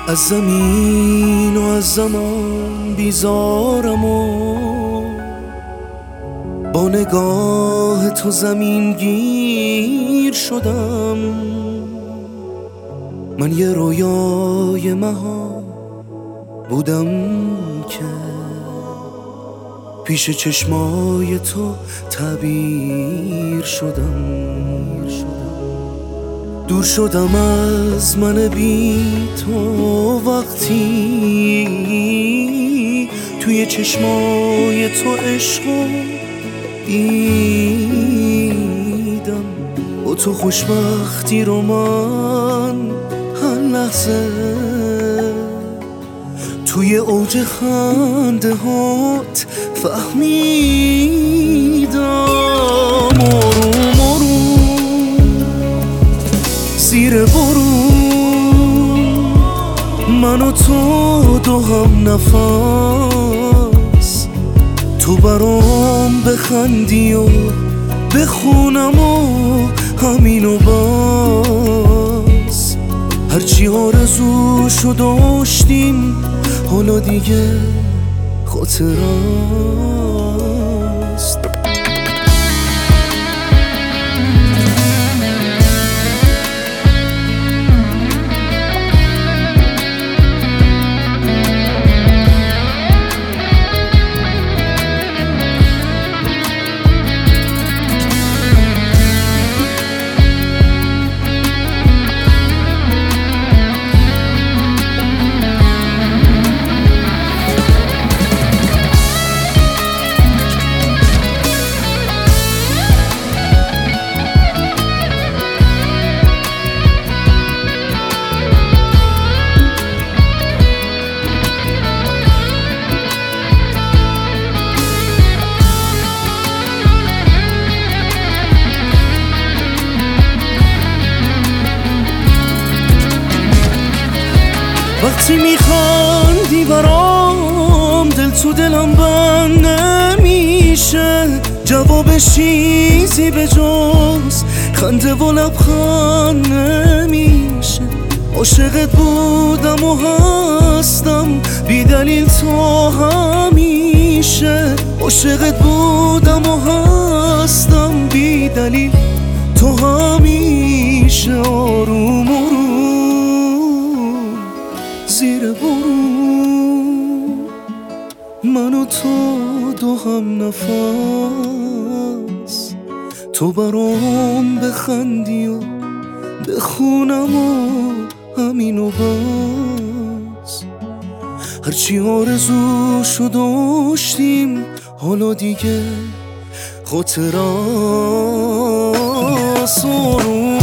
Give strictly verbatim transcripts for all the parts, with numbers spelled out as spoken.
از زمین و از زمان بیزارم و با نگاه تو زمین گیر شدم. من یه رویای مها بودم که پیش چشمای تو تعبیر شدم. دور شدم از من بی تو وقتی توی چشمای تو عشقو دیدم. با تو خوشبختی رو من هر لحظه توی اوج خنده هات فهمیدم. آروم آروم زیر بارون من و تو دو هم نفس، تو برام بخندی و بخونم و همینو بس. هرچی آرزوشو داشتیم حالا دیگه خاطر است. وقتی میخندی برام دل تو دلم بند نمیشه، جواب چیزی به جز خنده و لبخند نمیشه. عاشقت بودم و هستم بی دلیل تو همیشه. عاشقت بودم و هستم بی دلیل تو همیشه. آروم زیر بارون من و تو دو هم نفس، تو برام بخندی و بخونم و همینو بس. هرچی آرزوشو داشتیم حالا دیگه خاطر است. آروم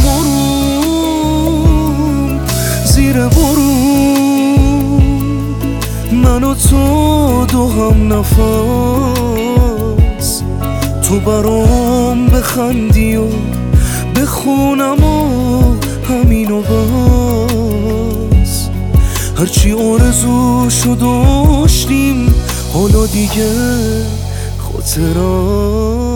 آروم زیر بارون من و تو دو هم نفس، تو برام بخندی و بخونم و همینو بس. هرچی آرزوشو داشتیم حالا دیگه خاطر است.